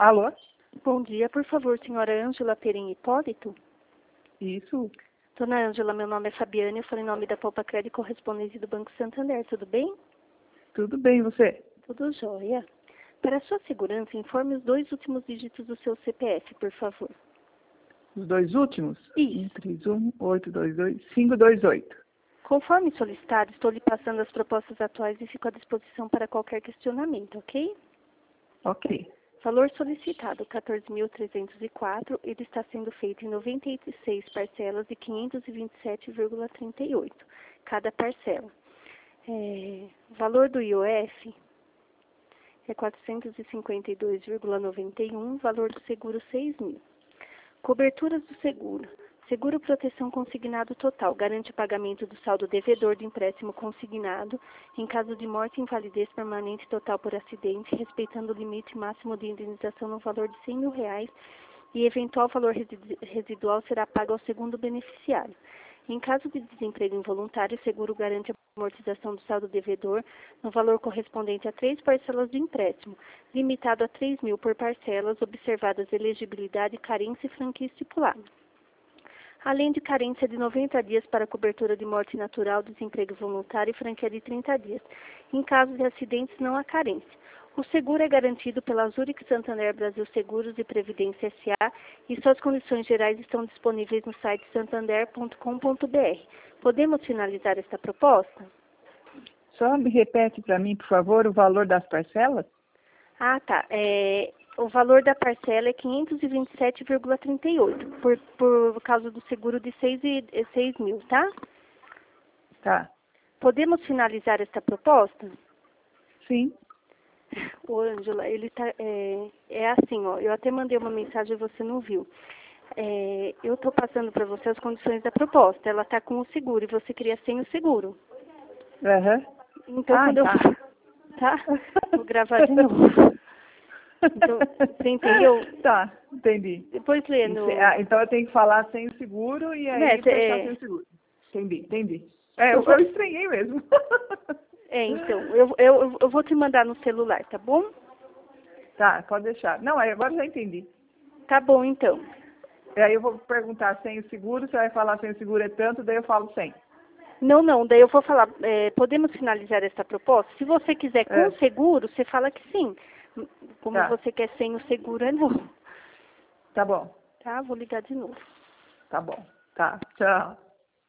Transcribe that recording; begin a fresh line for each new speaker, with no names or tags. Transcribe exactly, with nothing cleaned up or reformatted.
Alô?
Bom dia, por favor, senhora Ângela Perim Hipólito?
Isso.
Dona Ângela, meu nome é Fabiane, eu falo em nome da Poupa Crédito correspondente do Banco Santander, tudo bem?
Tudo bem, e você?
Tudo jóia. Para sua segurança, informe os dois últimos dígitos do seu C P F, por favor.
Os dois últimos?
Isso.
um três um, oito dois dois, cinco dois oito.
Conforme solicitado, estou lhe passando as propostas atuais e fico à disposição para qualquer questionamento, ok?
Ok.
Valor solicitado, quatorze mil trezentos e quatro, ele está sendo feito em noventa e seis parcelas de quinhentos e vinte e sete vírgula trinta e oito, cada parcela. É, valor do I O F é quatrocentos e cinquenta e dois vírgula noventa e um, valor do seguro seis mil. Coberturas do seguro. Seguro proteção consignado total. Garante o pagamento do saldo devedor do empréstimo consignado em caso de morte e invalidez permanente total por acidente, respeitando o limite máximo de indenização no valor de cem mil reais e eventual valor residual será pago ao segundo beneficiário. Em caso de desemprego involuntário, o seguro garante a amortização do saldo devedor no valor correspondente a três parcelas do empréstimo, limitado a três mil por parcelas, observadas elegibilidade, carência e franquia estipulada. Além de carência de noventa dias para cobertura de morte natural, desemprego voluntário e franquia de trinta dias. Em caso de acidentes, não há carência. O seguro é garantido pela Zurich Santander Brasil Seguros e Previdência S A e suas condições gerais estão disponíveis no site santander ponto com ponto br. Podemos finalizar esta proposta?
Só me repete para mim, por favor, o valor das parcelas?
Ah, tá. É, o valor da parcela é quinhentos e vinte e sete vírgula trinta e oito, por, por causa do seguro de seis mil, tá?
Tá.
Podemos finalizar esta proposta?
Sim.
Ô, Ângela, ele tá, é, é assim, ó, eu até mandei uma mensagem e você não viu. É, eu estou passando para você as condições da proposta. Ela está com o seguro e você queria sem o seguro.
Aham.
Então,
Ah,
quando eu...
tá.
Tá? Vou gravar de novo. Então, você entendeu?
Tá, entendi.
Depois lê no...
Ah, então eu tenho que falar sem o seguro e aí
Né,
fechar
é...
sem o seguro. Entendi, entendi. É,
eu
eu,
vou...
eu estranhei mesmo.
É, então, eu, eu, eu vou te mandar no celular, tá bom?
Tá, pode deixar. Não, aí agora eu já entendi.
Tá bom, então.
E aí eu vou perguntar sem o seguro, você vai falar sem o seguro é tanto, daí eu falo sem.
Não, não, daí eu vou falar, é, podemos finalizar essa proposta? Se você quiser com
É.
o seguro, você fala que sim. Como
Tá.
você quer sem o seguro, é não.
Tá bom.
Tá, vou ligar de novo.
Tá bom. Tá. Tchau.